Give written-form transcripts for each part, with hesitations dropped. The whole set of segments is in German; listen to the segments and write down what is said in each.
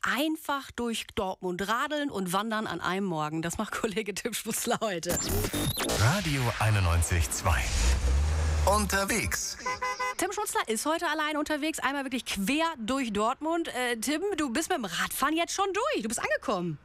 einfach durch Dortmund radeln und wandern an einem Morgen. Das macht Kollege Tim Schmutzler heute. Radio 91.2. Unterwegs. Tim Schmutzler ist heute allein unterwegs, einmal wirklich quer durch Dortmund. Tim, du bist mit dem Radfahren jetzt schon durch. Du bist angekommen.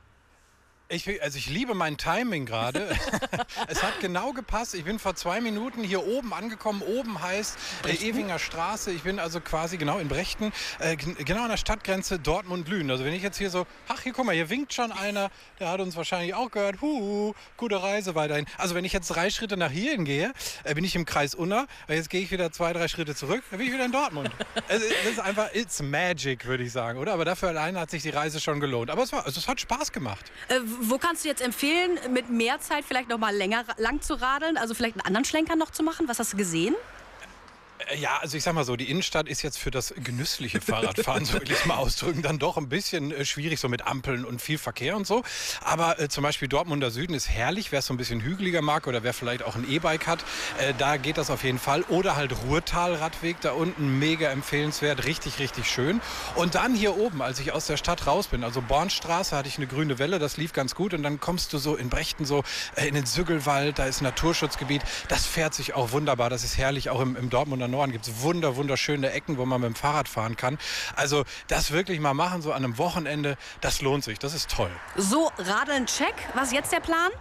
Ich liebe mein Timing gerade. Es hat genau gepasst. Ich bin vor 2 Minuten hier oben angekommen. Oben heißt Ewinger Straße. Ich bin also quasi genau in Brechten, genau an der Stadtgrenze Dortmund-Lünen. Also wenn ich jetzt hier so, hier guck mal, hier winkt schon einer, der hat uns wahrscheinlich auch gehört. Gute Reise weiterhin. Also wenn ich jetzt 3 Schritte nach hierhin gehe, bin ich im Kreis Unna. Jetzt gehe ich wieder 2, 3 Schritte zurück, dann bin ich wieder in Dortmund. Das ist einfach, it's magic, würde ich sagen, oder? Aber dafür alleine hat sich die Reise schon gelohnt. Aber es hat Spaß gemacht. Wo kannst du jetzt empfehlen, mit mehr Zeit vielleicht noch mal lang zu radeln? Also vielleicht einen anderen Schlenker noch zu machen? Was hast du gesehen? Ja, also ich sag mal so, die Innenstadt ist jetzt für das genüssliche Fahrradfahren, so will ich es mal ausdrücken, dann doch ein bisschen schwierig, so mit Ampeln und viel Verkehr und so. Aber zum Beispiel Dortmunder Süden ist herrlich, wer es so ein bisschen hügeliger mag oder wer vielleicht auch ein E-Bike hat, da geht das auf jeden Fall. Oder halt Ruhrtal-Radweg da unten, mega empfehlenswert, richtig, richtig schön. Und dann hier oben, als ich aus der Stadt raus bin, also Bornstraße, hatte ich eine grüne Welle, das lief ganz gut. Und dann kommst du so in Brechten so in den Süggelwald, da ist ein Naturschutzgebiet, das fährt sich auch wunderbar, das ist herrlich, auch im Dortmunder Norden gibt es wunderschöne Ecken, wo man mit dem Fahrrad fahren kann. Also das wirklich mal machen, so an einem Wochenende, das lohnt sich, das ist toll. So, Radeln check. Was ist jetzt der Plan?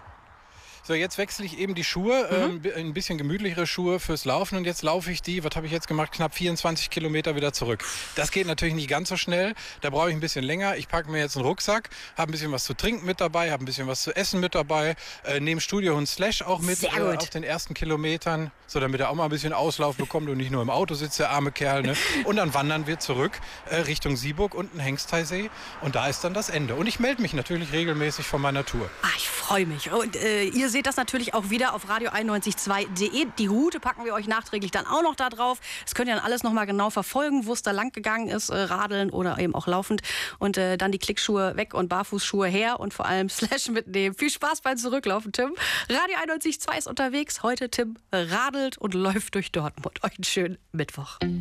So, jetzt wechsle ich eben die Schuhe, ein bisschen gemütlichere Schuhe fürs Laufen und jetzt laufe ich was habe ich jetzt gemacht, knapp 24 Kilometer wieder zurück. Das geht natürlich nicht ganz so schnell, da brauche ich ein bisschen länger. Ich packe mir jetzt einen Rucksack, habe ein bisschen was zu trinken mit dabei, habe ein bisschen was zu essen mit dabei, nehme Studiohund Slash auch mit auf den ersten Kilometern, so damit er auch mal ein bisschen Auslauf bekommt und nicht nur im Auto sitzt, der arme Kerl. Ne? Und dann wandern wir zurück Richtung Sieburg und den Hengsteisee und da ist dann das Ende. Und ich melde mich natürlich regelmäßig von meiner Tour. Ich freue mich. Und ihr seht das natürlich auch wieder auf radio912.de. Die Route packen wir euch nachträglich dann auch noch da drauf. Das könnt ihr dann alles noch mal genau verfolgen, wo es da lang gegangen ist, radeln oder eben auch laufend. Und dann die Klickschuhe weg und Barfußschuhe her und vor allem Slash mitnehmen. Viel Spaß beim Zurücklaufen, Tim. Radio 91.2 ist unterwegs. Heute Tim radelt und läuft durch Dortmund. Euch einen schönen Mittwoch.